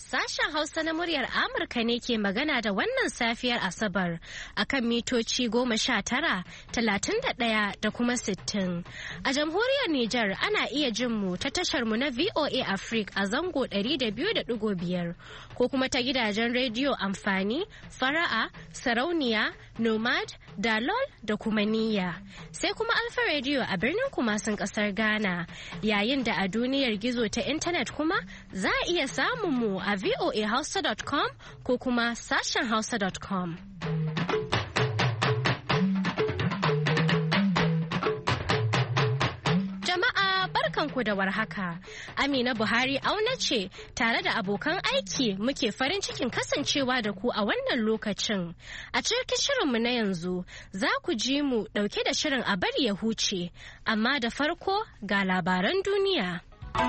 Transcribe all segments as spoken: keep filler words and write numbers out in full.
Sashen Hausa na muryar Amurka ne ke magana da wannan safiyar Asabar akan mitoci goma sha tara, talatin da ɗaya da kuma sittin. A jamhuriyar Nijar ana iya jin mu ta tashar mu na V O A Africa a zango ɗari da biyu da ɗigo biyar ko kuma ta gidajen rediyo amfani, fara'a, sarauniya, nomad, dalol da kuma niyya. Sai kuma Alfa Radio a birnin Kumasin ƙasar Ghana. Yayin da a duniyar gizo ta intanet kuma za a iya samun mu a v o a hausa dot com ko kuma sashen hausa dot com. Jama'a barkanku da warhaka. Amina Buhari auna ce tare da abokan aiki muke farin cikin kasancewa da ku a wannan lokacin. A cikin shirinmu na yanzu za ku ji mu dauke da shirin a bari ya huce, amma da farko ga labaran duniya.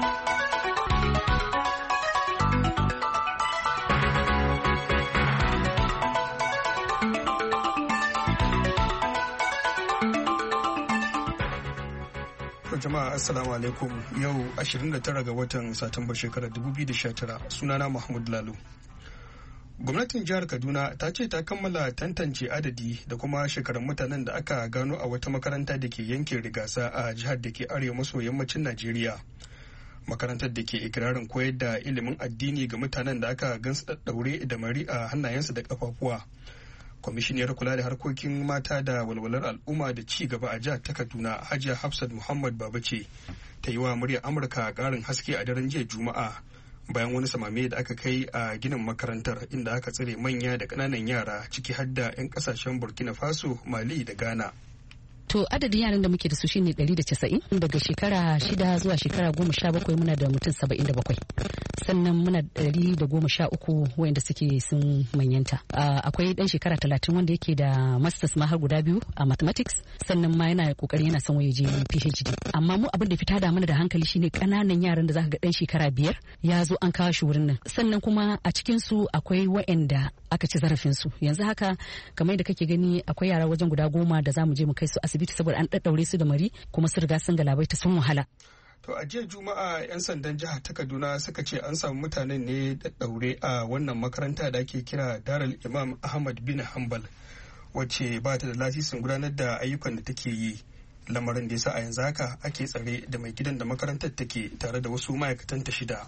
Jama'a assalamu alaikum. Yau ashirin da tara ga watan Satumbar shekarar dubu biyu da sha tara, sunana Mahmud Lalo. Gwamnatin jihar Kaduna ta ce ta kammala tantance adadi da kuma shekarun mutanen da aka gano a wata makaranta da ke yankin Rigasa a jihar da ke arewa maso yammacin Najeriya. Makarantar da ke ikirarin koyar da ilimin addini ga mutanen da aka gansu ɗaɗɗaure da mari a hannayensu da ƙafafuwa. Kwamishiniyar kula da harkokin mata da walwalar al'umma da ci gaba a jihar ta Kaduna, Hajiya Hafsat Muhammad Babace, ta yi wa muryar Amurka ƙarin haske a daren jiya Juma'a bayan wani samame da aka kai a ginin makarantar inda aka tsare manya da ƙananan yara ciki har da 'yan ƙasashen Burkina Faso, Mali da Ghana. To adadin yaran da muke da su shine ɗari da casa'in, daga shekara shida zuwa shekara goma sha bakwai muna da mutum saba'in da bakwai, sannan muna ɗari da goma sha uku wayanda suke sun manyanta. Akwai ɗan shekara talatin wanda yake da masters ma har guda biyu a mathematics, sannan ma yana kokari yana son waje P H D. Amma mu abin da fita da mana da hankali shine ƙananan yaran da zaka ga ɗan shekara biyar ya zo an kawo shi wurin nan, sannan kuma a cikin su akwai wayanda aka ci zarafin su. Yanzu haka kamar da kake gani akwai yara wajen guda goma da zamu je mu kai su asibiti saboda an daddaure su da mari kuma su riga sun galabaita sun wahala. To a jiya Juma'a 'yan sandan jihar ta Kaduna suka ce an samu mutanen ne daddaure a wannan makaranta da ake kira Darul Imam Ahmad bin Hanbal, wacce ba ta da lasisin gudanar da ayyukan da take yi. Lamarin da yasa a yanzu haka ake tsare da mai gidan da makarantar take tare da wasu ma'aikatan ta shida.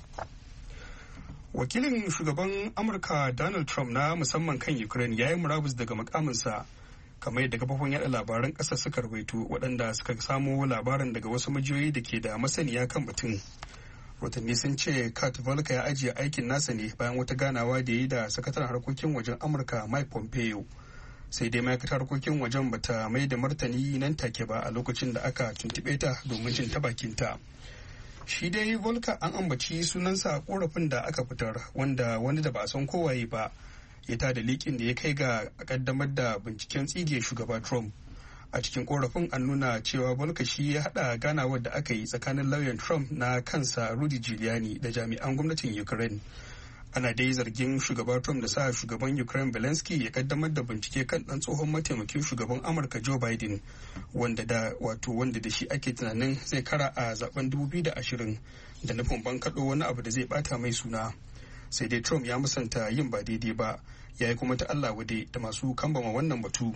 Wakilin shugaban Amurka Donald Trump na musamman kan Ukraine ya yi murabus daga mukaminsa, kamar yadda kafofin yada labaran ƙasar suka rawaito, waɗanda suka samo labarin daga wasu majiyoyi da ke da masaniya kan batun. Rotanni sun ce Kurt Volker ya ajiye aikin nasa ne bayan wata ganawa da ya yi da sakataren harkokin wajen Amurka Mike Pompeo. Sai dai ma'aikatar harkokin wajen bata mai da martani nan take ba a lokacin da aka tuntuɓe ta domin jin ta bakinta. Shi dai Volker an ambaci sunansa a korafin da aka fitar, wanda wani da ba a san kowaye ba ya tada likin da ya kai ga kaddamar da binciken tsige shugaba Trump. A cikin korafin an nuna cewa Volker shi ya hada ganawar da aka yi tsakanin lauyan Trump na kansa Rudy Giuliani da jami'an gwamnatin Ukraine. Ana dai zargin shugaba Trump da sa shugaban Ukraine Zelensky ya kaddamar da bincike kan dan tsohon mataimakin shugaban Amurka Joe Biden, wanda da wato wanda da shi ake tunanin zai kara a zaben dubu biyu da ashirin da nufin bankaɗo wani abu da zai bata mai suna. Sai dai Trump ya musanta yin ba daidai ba, ya yi kuma ta Allah wade da masu kambama wannan batu.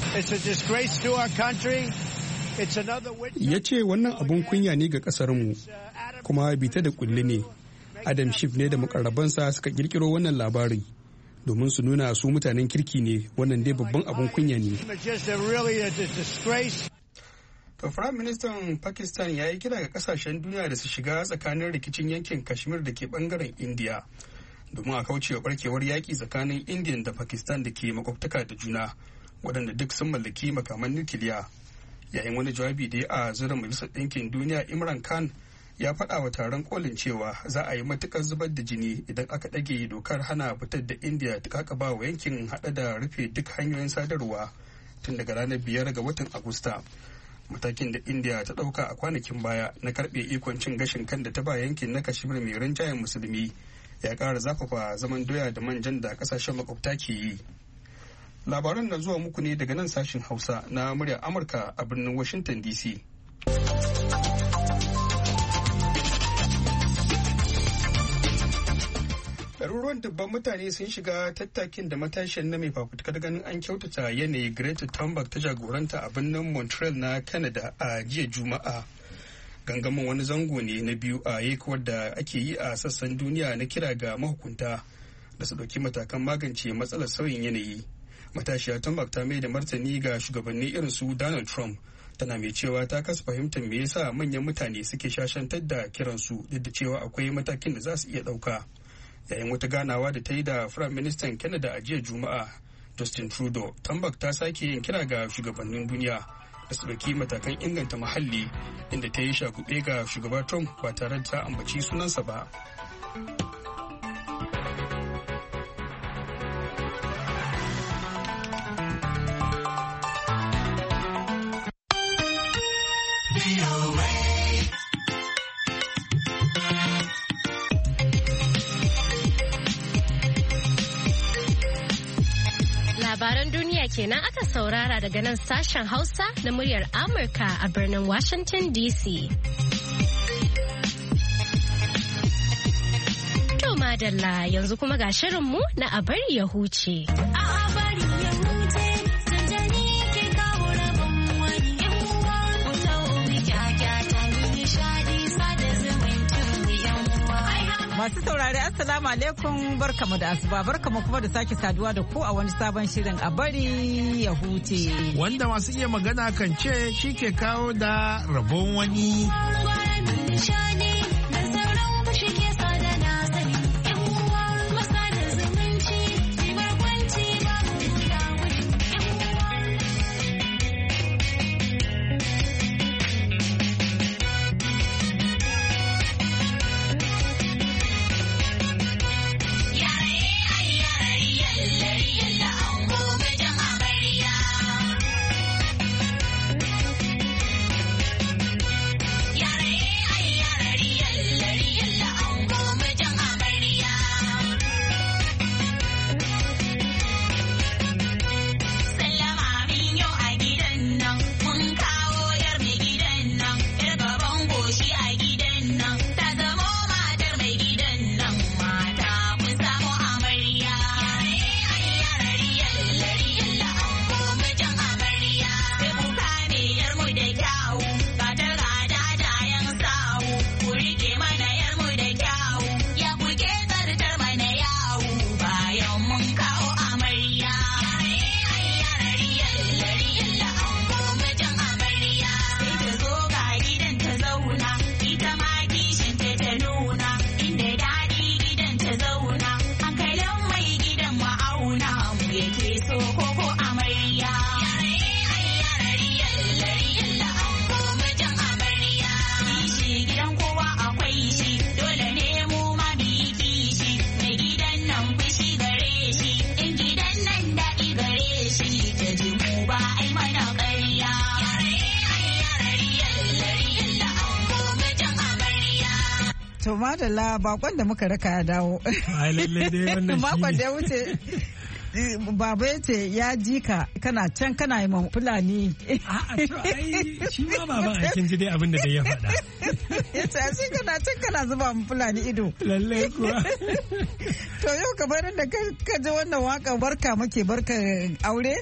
Ya ce wannan abun kunya ne ga ƙasarmu, kuma bita da kulli ne. Adam Schiff ne da mukarrabansa suka kirkiro wannan labari domin su nuna su mutanen kirki ne. Wannan dai babban abun kunya ne. To Firayim Ministan Pakistan ya yi kira ga kasashen duniya da su shiga tsakanin rikicin yankin Kashmir da ke bangaren India domin a kaucewa barkewar yaƙi tsakanin India da Pakistan da ke makwabtaka da juna, waɗanda duk sun mallaki makaman nukiliya. Yayin wani jawabi da ya a zura Majalisar Ɗinkin Duniya, Imran Khan ya faɗa wa taron kolin cewa za a yi matukar zubar da jini idan aka ɗage dokar hana fitar da India ta kakaba wa yankin haɗe da rufe duk hanyoyin sadarwa tun daga ranar biyar ga watan Agusta. Matakin da India ta ɗauka a kwanakin baya na karɓe ikon cin gashin kan da ta ba yankin na Kashmir mai rinjayen musulmi ya ƙara zafafa zaman doya da manjan da ƙasashen makwabta ke yi. Labaran na zuwa muku ne daga nan sashen Hausa na muryar Amurka a birnin Washington D C. ɗaruruwan dubban mutane sun shiga tattakin da matashin na mai fafutukar ganin an kyautata yanayi Greta Thunberg ta jagoranta a birnin Montreal na Canada a jiya Juma'a. Gangamin wani zango ne na biyu a yekuwar da ake yi a sassan duniya na kira ga mahukunta da su ɗauki matakan magance matsalar sauyin yanayi. Matashiya Thunberg ta mai da martani ga shugabanni irin su Donald Trump, tana mai cewa ta kasa fahimtar me yasa manyan mutane suke shashantar da kiransu duk da cewa akwai matakin da za su iya ɗauka. Yayin wata ganawa da ta yi da Firayim Ministan Canada a jiya Juma'a, Justin Trudeau, Thunberg ta sake yin kira ga shugabannin duniya da su ɗauki matakan inganta muhalli, inda ta yi shagube ga shugaba Trump ba tare da ta ambaci sunansa ba. Labaran duniya kenan aka saurara daga nan sashen Hausa na muryar Amurka a birnin Washington D C. To madalla yanzu kuma ga shirinmu na a bari ya huce. A bari ya huce, sanjani ke kawo rabon wani yawa. Wata omi kyakyata ni nishadi sada zumunci yawa. Masu saurari Assalamu alaikum, barkamu da asuba, barkamu kuma da sake saduwa da ku a wani sabon shirin a bari ya huce. Wanda masu iya magana kan ce shi ke kawo da rabon wani. To madalla bakon da muka raka ya dawo. Ai lalle dai wannan shi. Makon da ya wuce baba ya ce ya ji ka kana can kana yi ma Fulani. A'a to ai shi ma baba a kin ji dai abin da dai ya faɗa. Ya ce shi kana can kana zuba ma Fulani ido. Lalle kuwa. To yau kamar da ka ji wannan waka barka muke barka aure.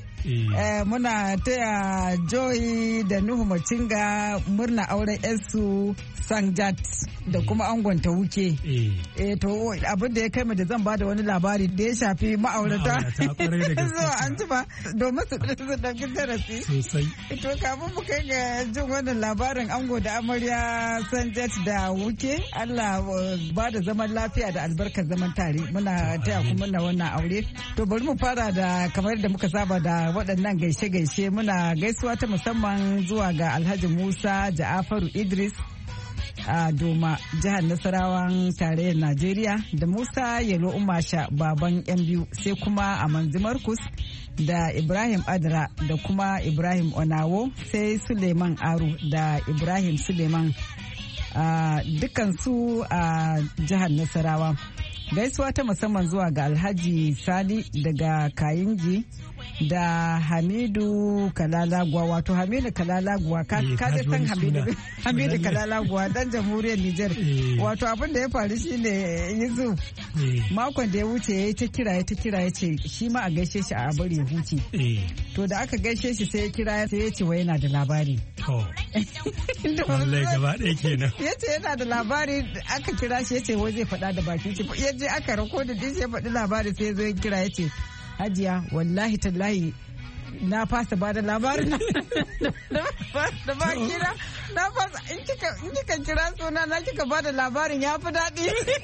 Muna taya Joy da Nuhu Macinga murna auren yansu Sanjat da kuma angonta wuke. Eh to abin da ya kai mu da zan bada wani labari da ya shafi ma'aurata. Zuwa an ci ba domin su ɗauki darasi. Sosai. To kafin mu kai ga jin wannan labarin ango da amarya Sanjat da wuke, Allah ba da zaman lafiya da albarkar zaman tare. Muna taya kuma murna wannan aure. To bari mu fara da kamar da muka saba da waɗannan gaishe-gaishe, muna gaisuwa ta musamman zuwa ga Alhaji Musa Ja'afaru Idris a Doma, jihar Nasarawan tarayyar Najeriya, da Musa Yalo Umasha baban yan biyu, sai kuma Amanzi Markus da Ibrahim Adra da kuma Ibrahim Onawo, sai Suleiman Aru da Ibrahim Suleiman, dukansu a jihar Nasarawa. gaisuwa ta musamman zuwa ga Alhaji Sani daga Kayinji da Hamidu Kalalagwa, wato Hamidu Kalalagwa ka ka san Hamidu Hamidu Kalalagwa dan jamhuriyar Nijar. Wato abin da ya faru shine yanzu makon da ya wuce yayi ta kira ya ta kira ya ce shi ma a gaishe shi a bari ya huce. To da aka gaishe shi sai ya kira sai ya ce wai yana da labari. To wallahi gaba ɗaya kenan. Ya ce yana da labari, aka kira shi ya ce wai zai faɗa da baki shi, ya je aka rako da din shi ya faɗi labari sai ya zo ya kira ya ce Hajiya wallahi tallahi na fasa ba da labarin da baki na na fasa in kika in kika kira suna na kika ba da labarin ya fi daɗi.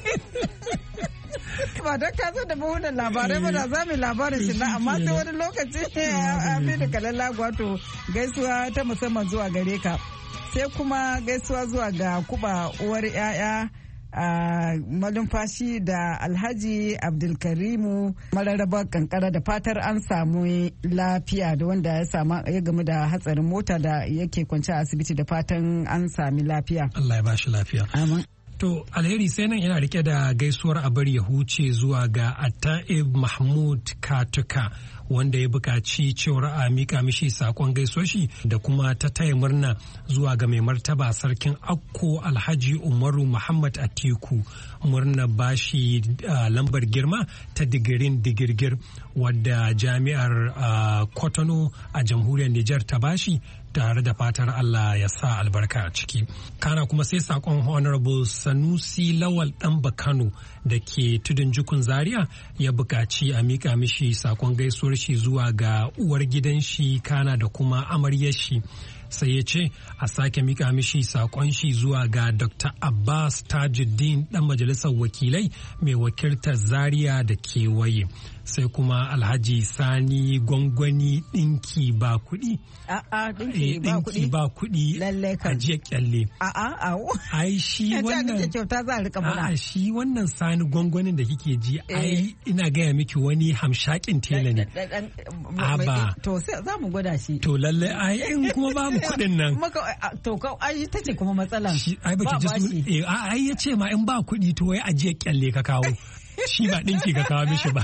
Ba don ka zo da mahunan labarai ba da za mu labarin shi na, amma sai wani lokaci a da kalalla gwato gaisuwa ta musamman zuwa gare ka. Sai kuma gaisuwa zuwa ga Kuba uwar 'ya'ya a malumfashi da Alhaji Abdulkarimu mararraba kankara, da fatar an samu lafiya da wanda ya samu ya gamu da hatsarin mota da yake kwance a asibiti, da fatan an sami lafiya. Allah ya bashi lafiya. Amin. To alheri sai nan yana rike da gaisuwar abar ya huce zuwa ga Atta'ib Mahmud Katuka, wanda ya buƙaci cewar a mika mishi sakon gaisuwar da kuma ta taya murna zuwa ga mai martaba sarkin Akko Alhaji Umaru Muhammad Atiku, murna bashi uh, lambar girma ta digirin digirgir wadda jami'ar uh, Kotono a jamhuriyar Nijar ta bashi, tare da fatar Allah ya sa albarka a ciki. Kana kuma sai sakon Honorable Sanusi Lawal Ɗanba Kano da ke tudun jukun Zaria ya buƙaci a mika mishi sakon gaisuwar shi zuwa ga uwar gidan shi kana da kuma amaryar shi. Sai ya ce a sake mika mishi sakon shi zuwa ga Doctor Abbas Tajuddin dan majalisar wakilai mai wakiltar Zaria da kewaye. Sai kuma Alhaji Sani Gwangwani ɗinki ba kuɗi. A'a ɗinki ba kuɗi a jiya kyalle. A'a ai shi wannan kyauta za a rika mana. A'a shi wannan Sani Gwangwanin da kike ji ai ina gaya miki wani hamshakin tela ne. Aba to za mu gwada shi. To lalle ai in kuma babu kuɗin nan. To ai ta ce kuma matsala. Ai baki ji su ai ya ce ma in ba kuɗi to wai a jiya kyalle ka kawo. Shi ba ɗinki ka kawo mishi ba.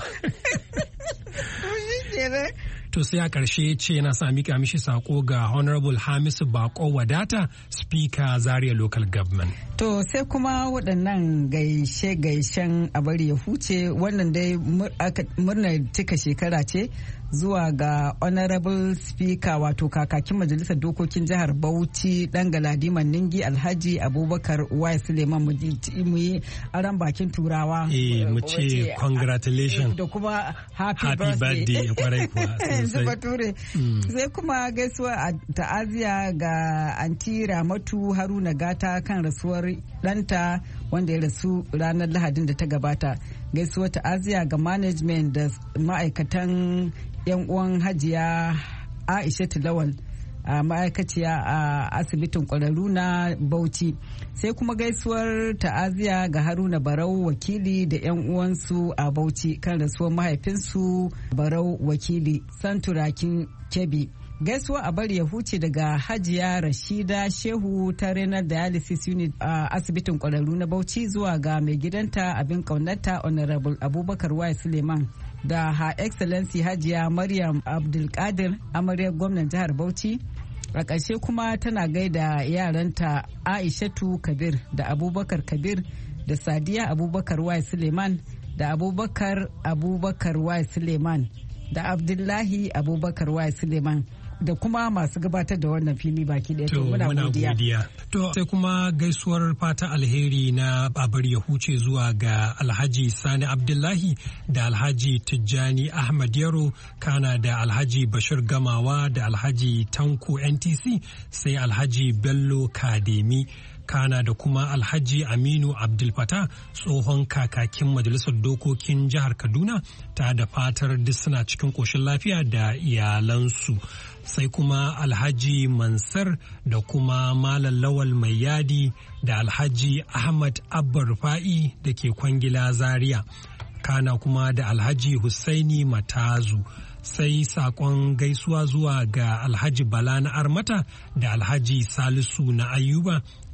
To sai a ƙarshe ce yana sa mika mishi sako ga Honorable Hamisu Bako Wadata, Speaker Zaria Local Government. To sai kuma waɗannan gaishe-gaishen a bari ya huce, wannan dai murnar cika shekara ce zuwa ga Honorable Speaker wato kakakin Majalisar Dokokin Jihar Bauchi dan Galadiman Ningi Alhaji Abubakar Y Suleiman, mu yi aran bakin turawa. Eh mu ce congratulations da kuma happy, happy birthday kwarai kuwa sosai. Bature. Sai kuma gaisuwa a ta'aziya ga Anti Ramatu Haruna Gata kan rasuwar ɗanta wanda ya rasu ranar Lahadin da ta gabata. Gaisuwa ta'aziya ga management da ma'aikatan yan uwan Hajiya Aisha Lawal a ma'aikaciya a asibitin kwararru na Bauchi. Sai kuma gaisuwar ta'aziya ga Haruna Barau wakili da yan uwansu a Bauchi kan rasuwar mahaifinsu Barau wakili Santurakin Kebbi. Gaisuwa a bari ya huce daga Hajiya Rashida Shehu ta Renal Dialysis Unit a asibitin kwararru na Bauchi zuwa ga mai gidanta abin kaunarta Honorable Abubakar Y Suleiman da Her Excellency Hajiya Maryam Abdulkadir amaryar gwamnan jihar Bauchi. A ƙarshe kuma tana gaida yaranta Aishatu Kabir da Abubakar Kabir da Sadiya Abubakar Y Suleiman da Abubakar Abubakar Y Suleiman da Abdullahi Abubakar Y Suleiman da kuma masu gabatar da wannan fili baki ɗaya. To muna godiya. To sai kuma gaisuwar fata alheri na babar ya huce zuwa ga Alhaji Sani Abdullahi da Alhaji Tijjani Ahmad Yaro, kana da Alhaji Bashir Gamawa da Alhaji Tanko N T C, sai Alhaji Bello Kademi, kana da kuma Alhaji Aminu Abdulfata tsohon kakakin Majalisar Dokokin Jihar Kaduna, ta da fatar duk suna cikin ƙoshin lafiya da iyalansu. Sai kuma Alhaji Mansar da kuma Malam Lawal Mai Yadi da Alhaji Ahmad Abba Rufa'i da ke Kwangila Zaria, kana kuma da Alhaji Hussaini Matazu. Sai sakon gaisuwa zuwa ga Alhaji Bala na Armata da Alhaji Salisu na Ayuba,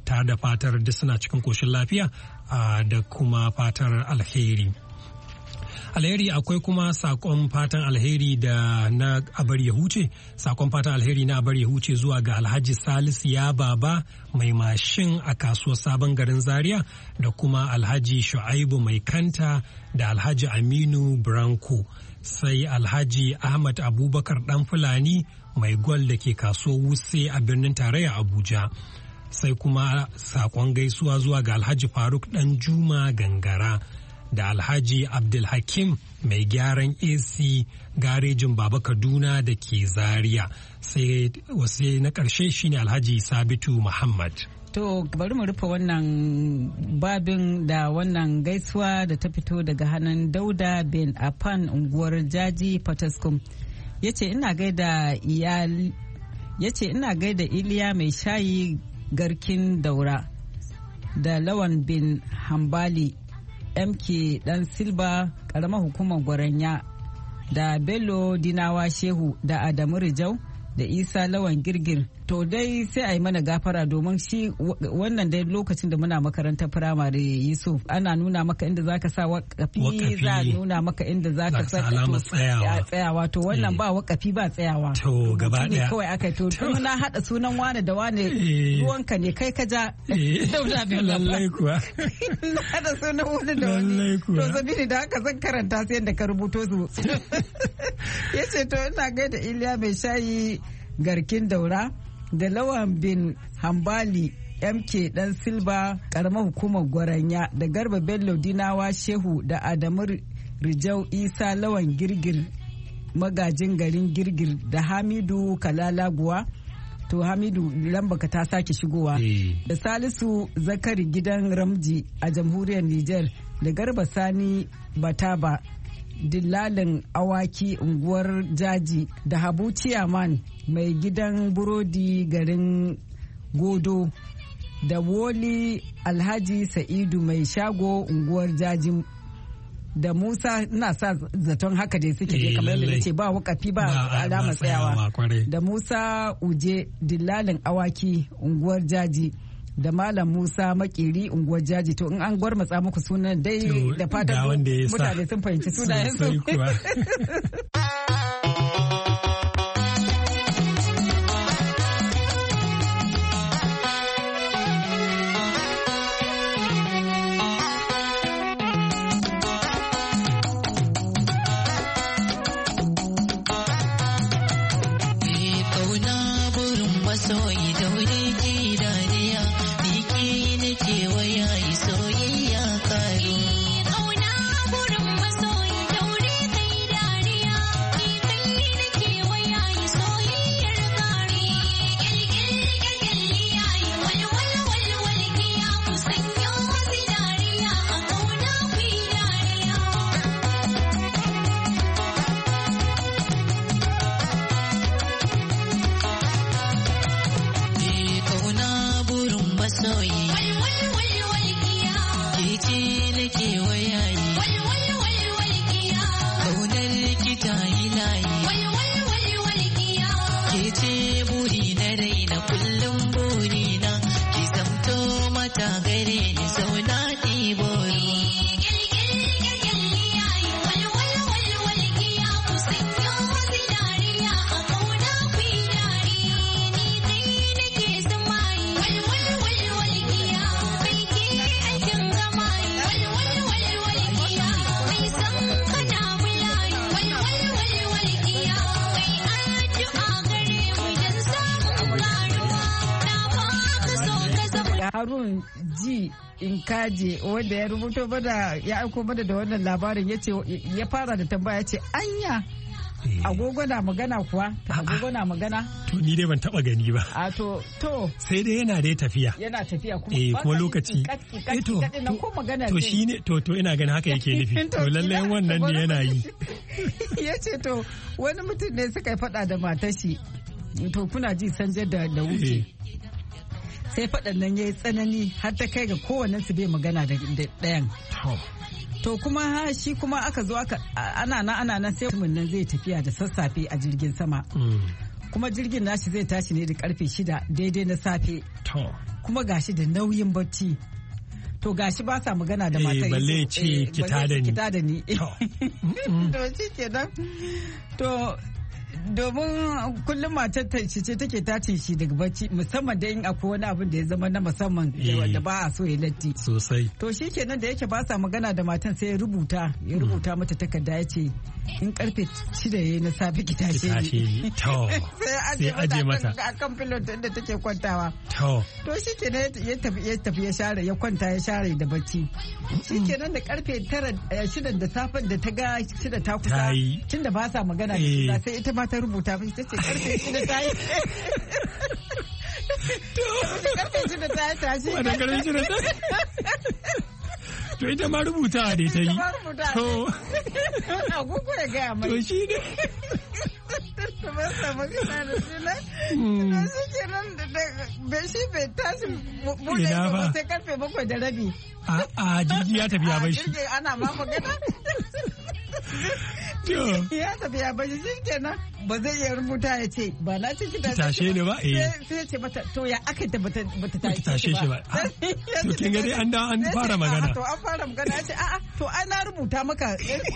tare da fatar duk suna cikin koshin lafiya da kuma fatar alheri. Alheri akwai kuma sakon fatan alheri da na abar ya huce, sakon fatan alheri na abar ya huce zuwa ga Alhaji Salisu ya baba mai mashin a kasuwar Sabon Garin Zaria da kuma Alhaji Shu'aibu mai kanta da Alhaji Aminu Branko, sai Alhaji Ahmad Abubakar dan Fulani mai gwal da ke kasuwar Wuse a birnin tarayya Abuja. Sai kuma sakon gaisuwa zuwa ga Alhaji Faruk dan Juma Gangara da Alhaji Abdulhakim mai gyaran A C garejin Baba Kaduna da ke Zaria, sai wasu na ƙarshe shine Alhaji Sabitu Muhammad. To bari mu rufe wannan babin da wannan gaisuwa da ta fito daga hannun Dauda bin Afan unguwar Jaji Fataskum. Yace ina gaida iyali yace ina gaida Iliya mai shayi garkin Daura da Lawan bin Hambali M K Dan Silba karamar hukumar Gwaranya da Bello Dinawa Shehu da Adamu Rijau da Isa Lawan Girgir. To dai sai a yi mana gafara domin shi wannan dai lokacin da muna makarantar firamare Yusuf ana nuna maka inda zaka sa wakafi, za a nuna maka inda zaka sa alamar tsayawa. tsayawa to wannan ba wakafi ba tsayawa. To gaba daya kawai aka to tun na hada sunan wane da wane ruwanka ne kai ka ja. Lallai kuwa. Na hada sunan wani da wani. To sabili da haka zan karanta sai da ka rubuto su. Yace to ina gaida Iliya mai shayi garkin Daura da Lawan bin Hambali M K Dan Silba karamar hukumar Gwaranya da Garba Bello Dinawa Shehu da Adamu Rijau Isa Lawan Girgir magajin garin Girgir da Hamidu Kalalaguwa. To Hamidu lambaka ta sake shigowa da Salisu Zakari gidan Ramji a jamhuriyar Nijar da Garba Sani Bataba dillalin awaki unguwar Jaji da Habu Ciyaman mai gidan burodi garin Godo da Woli Alhaji Sa'idu mai shago unguwar Jaji da Musa, ina sa zaton haka dai suke je kamar yadda ce ba wakafi ba alama tsayawa, da Musa Uje dillalin awaki unguwar Jaji da Malam Musa Makeri unguwar Jaji. To in an gwarmatsa muku sunan dai da fatan mutane sun fahimci sunayen su. Harun G Inkaje wanda ya rubuto bada ya aiko bada da wannan labarin yace ya fara da tambaya yace anya agogo na magana kuwa agogo na magana to ni dai ban taba gani ba a to to sai dai yana dai tafiya yana tafiya kuma eh kuma lokaci eh to ko magana to shine to to ina ganin haka yake nufi to lalle wannan ne yana yi yace to wani mutum ne suka yi fada da matar shi to kuna ji sanje da da wuce sai faɗan nan ya yi tsanani har ta kai ga kowannen su bai magana da ɗayan. To kuma shi kuma aka zo aka ana nan ana nan sai mutumin nan zai tafiya da sassafe a jirgin sama. kuma jirgin nashi zai tashi ne da karfe shida daidai na safe kuma gashi da nauyin bacci to gashi ba sa magana da matar balle ce kita da ni to shi kenan to domin kullum matar ta ce take tace shi daga bacci musamman da in akwai wani abin da ya zama na musamman da ba a so ya latti sosai to shi kenan da yake ba sa magana da matan sai ya rubuta ya rubuta mata takarda ya ce in karfe shida yayi na safe ki tashe ni sai aje mata a kan pillow da take kwantawa to to shi kenan ya tafi ya tafi ya share ya kwanta ya share da bacci shi kenan da karfe tara shida da safen da ta ga shida ta kusa tunda ba sa magana da sai ita ma ta rubuta mai ta ce karfe shida ta yi karfe shida ta yi tashi wadda karfe shida ta yi to ita ma rubuta da ta yi to agogo ya gaya mai to shi ne ta ba sa magana da suna to shi ke nan da shi bai tashi bude ba sai karfe bakwai da rabi a jirgi ya tafi ya bai shi ana ma magana ya tafi ya bai shi kenan ba zai iya rubuta ya ce ba na ce ki tashe ne ba eh sai ce mata to ya aka ta bata bata tashe shi ba to kin ga dai an da an fara magana to an fara magana ya ce a'a to an na rubuta maka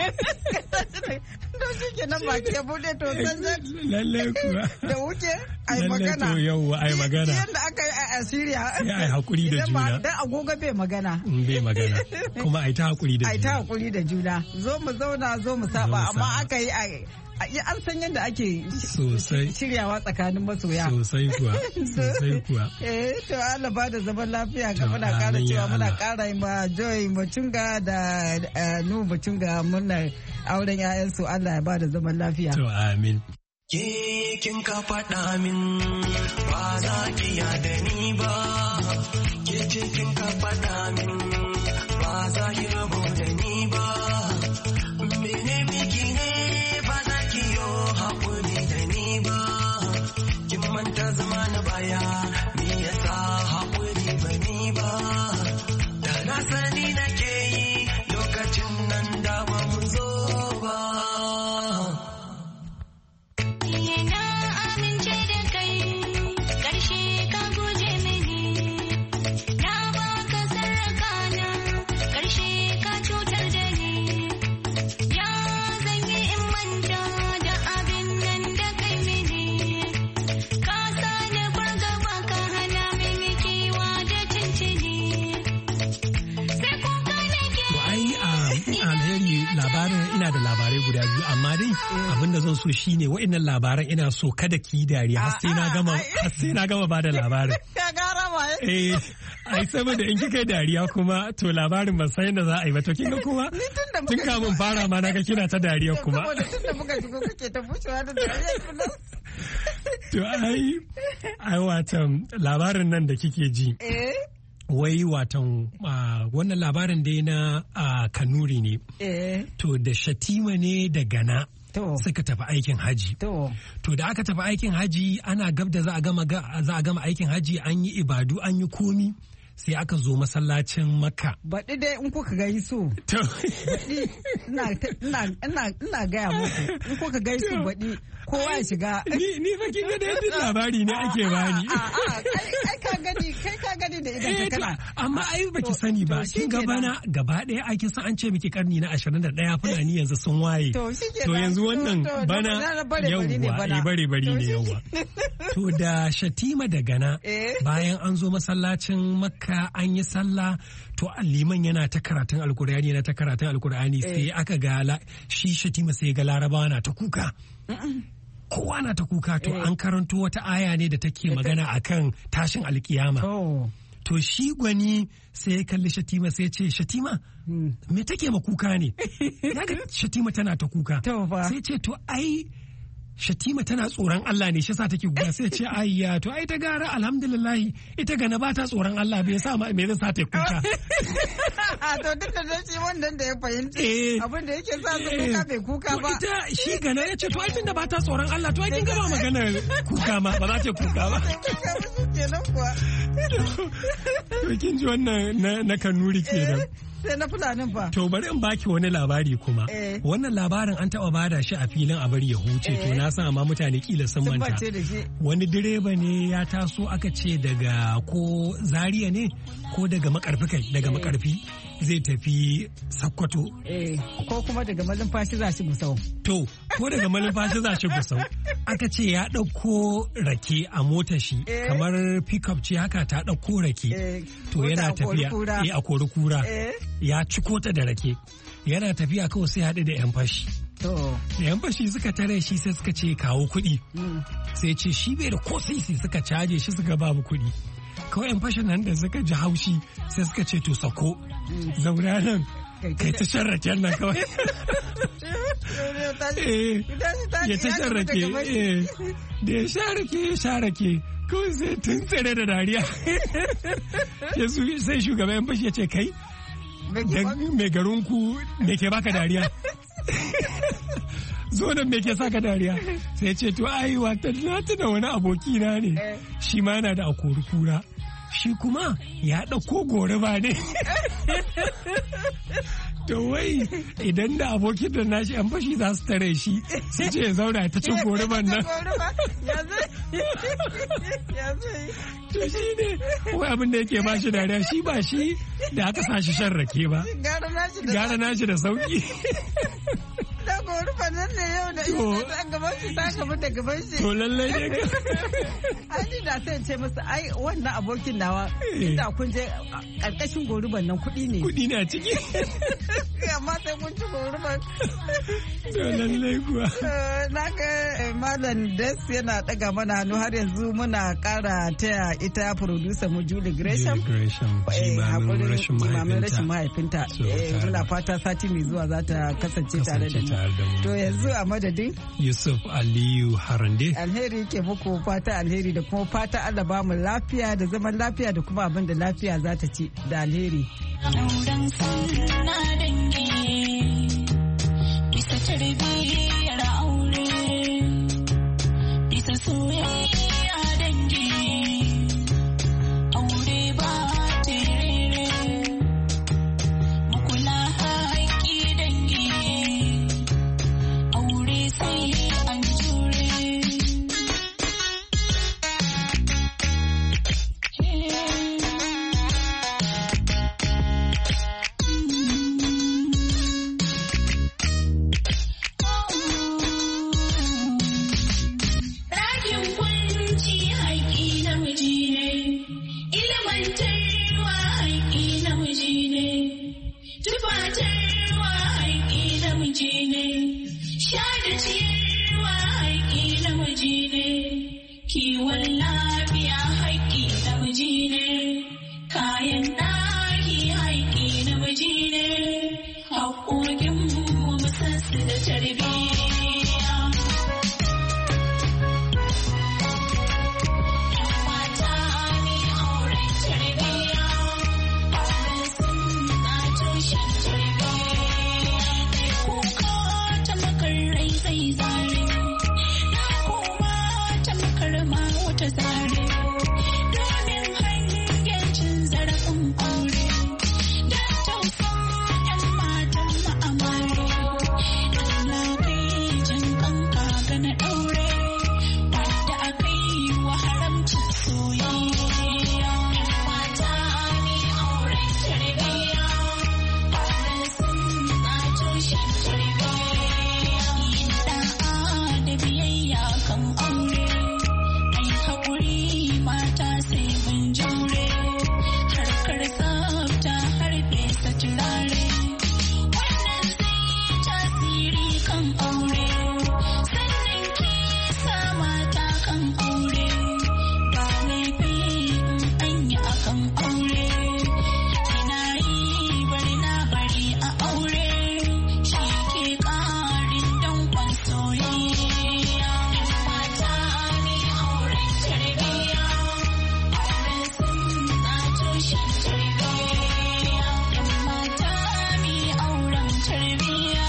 to shi kenan ba ke bude to san lalle kuwa da wuce ai magana to yau ai magana yanda aka yi a Assyria ya ai hakuri da juna dan agogo bai magana bai magana kuma ai ta hakuri da juna ai ta hakuri da juna zo mu zauna zo mu saba amma aka yi an san yadda ake shiryawa tsakanin masoya sosai kuwa sosai kuwa eh to Allah ba da zaman lafiya ga muna kara cewa muna kara ma Joy Mutunga da Nu Mutunga muna auren ƴaƴan su Allah ya ba da zaman lafiya to amin ke kin ka faɗa min ba za ki yada ni ba ke ce kin ka faɗa min ba za ki rabu da ni ba mene miki ne manta zama na baya me yasa haƙuri ba ni ba da na sani nake yi lokacin nan da ba mu zo ba na amince da kai ƙarshe ka guje mini na baka sarraka na ƙarshe ka cutar da ni ya zan yi in manta da abin nan da kai mini labarin ina da labarai guda biyu amma dai abinda zan so shine wa'annan labaran ina so kada ki yi dariya har sai na gama har sai na gama bada labarin ka gara ma eh ai saboda in kika dariya kuma to labarin ban san yadda za a yi ba to kinga kuma tun kamun fara ma naga kina ta dariya kuma saboda tunda muka shigo kake ta bushewa da dariya kuma to ai ai watan labarin nan da kike ji eh wai watan uh, wannan labarin dai na uh, kanuri ne eh. to da shatima ne da gana suka tafi aikin haji to. to da aka tafi aikin haji ana gab da za a gama za a gama aikin haji an yi ibadu an yi komi sai aka zo masallacin makka baɗi dai in kuka gai su baɗi ina gaya muku in kuka gai su baɗi kowa ya shiga ni fa kin ga da yadda labari ne ake bani ai ka gani kai ka gani da idan ka kana amma ai baki sani ba kin ga bana gaba ɗaya ai kin san an ce miki karni na ashirin da ɗaya fulani yanzu sun waye to yanzu wannan bana yawwa eh bare bare ne yawwa to da shatima da gana bayan an zo masallacin makka an yi sallah to liman yana ta karatun alkur'ani yana ta karatun alkur'ani sai aka ga shi shatima sai ga larabawa na ta kuka kowa na ta kuka to an karanto wata aya ne da take magana akan tashin alkiyama to shi gwani sai ya kalli shatima sai ya ce shatima me take ma kuka ne yaga shatima tana ta kuka sai ce to ai shatima tana tsoron Allah ne shi sa take kuka sai ce ayya to ai ta gara alhamdulillah ita gana ba ta tsoron Allah bai sa me zai sa ta kuka a to duk da shi wannan da ya fahimci abin da yake sa su kuka bai kuka ba ita shi gana ya ce to ai tunda ba ta tsoron Allah to ai kin ga ba magana kuka ma ba za ta kuka ba kenan kuwa to kin ji wannan na kanuri kenan sai na fulanin fa. To bari in baki wani labari kuma. Eh. Wannan labarin an taba bada shi a filin a bari ya huce Eh. to na san amma mutane kila sun Sun manta. bace da shi. Wani direba ne ya taso aka ce daga ko Zaria ne ko daga Makarfi kai daga Eh. Makarfi zai tafi Sokoto. Eh, ko kuma daga malumfashi za shi Gusau. To, ko daga malumfashi za shi Gusau. Aka ce ya ɗauko rake a motar shi Eh. kamar pickup ce haka ta ɗauko rake. Eh, To mota yana a kori tafiya kura. eh, a kori kura. Eh. Ya ciko ta da rake. Yana tafiya kawai sai haɗu da 'yan fashi. To, Da 'yan fashi suka tare shi sai suka ce kawo kuɗi. mm, Sai ce shi bai da ko sisi suka caje shi suka babu kuɗi. Kawai 'yan fashin nan da suka ji haushi sai suka ce to sako. Zauna nan kai ta shan raken nan kawai. Eh, ya ta shan rake eh, da ya sha rake ya sha rake kawai sai tun tsere da dariya. Ya su- sai shugaban 'yan fashi ya ce kai dan mai garinku me ke baka dariya. Zo nan me ke saka dariya sai ce to ai wata na tuna wani abokina ne shi ma yana da akori kura shi kuma ya ɗauko goriba ne. To wai idan da abokin da nashi an fashi za su tare shi sai ce ya zauna ta cin goriban nan. Ya zai. Ya zai. To shi ne wai abin da yake ba shi dariya shi ba shi da aka sa shi shan rake ba Gara nashi da gara nashi da sauki. da gori fannan ne yau da To. ita ta gaban shi ta gaba da gaban shi. To lallai ne ka. Ai ni da sai in ce masa ai wannan abokin nawa Eh. inda kun je karkashin goruban nan kuɗi ne. Kuɗi na ciki. Amma sai kun ci goruban. To lallai kuwa. Eh, Na ga eh, Malam Des yana ɗaga mana hannu har yanzu muna ƙara taya ita producer mu Julie Gresham. Julie Gresham, Eh, jimamin haƙurin rashin jimamin rashin mahaifinta. mahaifinta. So, Eh, tare Muna da- fata sati mai zuwa za ta kasance tare da Kasance tare da mu. mu. To yanzu a madadin Yusuf Aliyu Harande. alheri ke muku fata alheri da kuma fata Allah ba mu lafiya da zaman lafiya da kuma abin da lafiya za ta ci da alheri. Auren suna dangi bisa tarbiyyar aure bisa soyayya dangi aure ba terere makula haƙi dangi aure sai an jure. Ɗakin kwanci haƙi namiji ne, ilimantarwa haƙi namiji ne, tufatarwa haƙi namiji ne, sha da ciyarwa haƙi namiji ne, kiwon lafiya haƙi namiji ne, kayan ɗaki haƙi namiji ne, haƙoƙin mu musansu da tarbiyya. Mata ne auren tarbiyya, auren suna tushen tarbiyya. Kuka ta makarai zai zare, na koma ta makarma wata zare. Domin hangen cin zarafin aure, da tausan 'yan matan ma'amare. Allah kai jin kanka ga na ɗaure, wanda aka yi wa haramcin soyayya. Mata ne auren tarbiyya, auren suna tushen tarbiyya. Yin da'a da biyayya kan aure, ai haƙuri mata sai mun jure. Harkar tsafta har fesa turare, wannan zai tasiri kan aure. Sannan ki sa mata kan aure, ba laifi in an yi akan aure. Ina yi bari na bari a aure, shi ke ƙarin danƙon soyayya. Mata ne auren tarbiyya, auren suna tushen tarbiyya. Mata ne auren tarbiyya,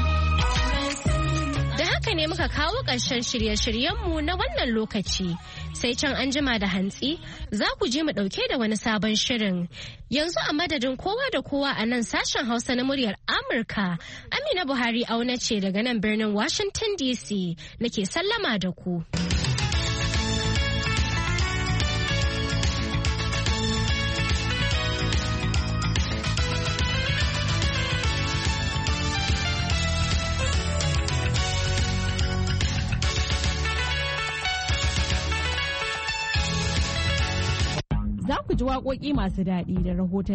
auren suna Da haka ne muka kawo ƙarshen shirye-shiryenmu na wannan lokaci sai can an jima da hantsi za ku je mu ɗauke da wani sabon shirin. Yanzu a madadin kowa da kowa a nan sashen Hausa na muryar Amurka, Amina Buhari auna ce daga nan birnin Washington D C nake sallama da ku. Za ku ji waƙoƙi masu daɗi da rahoton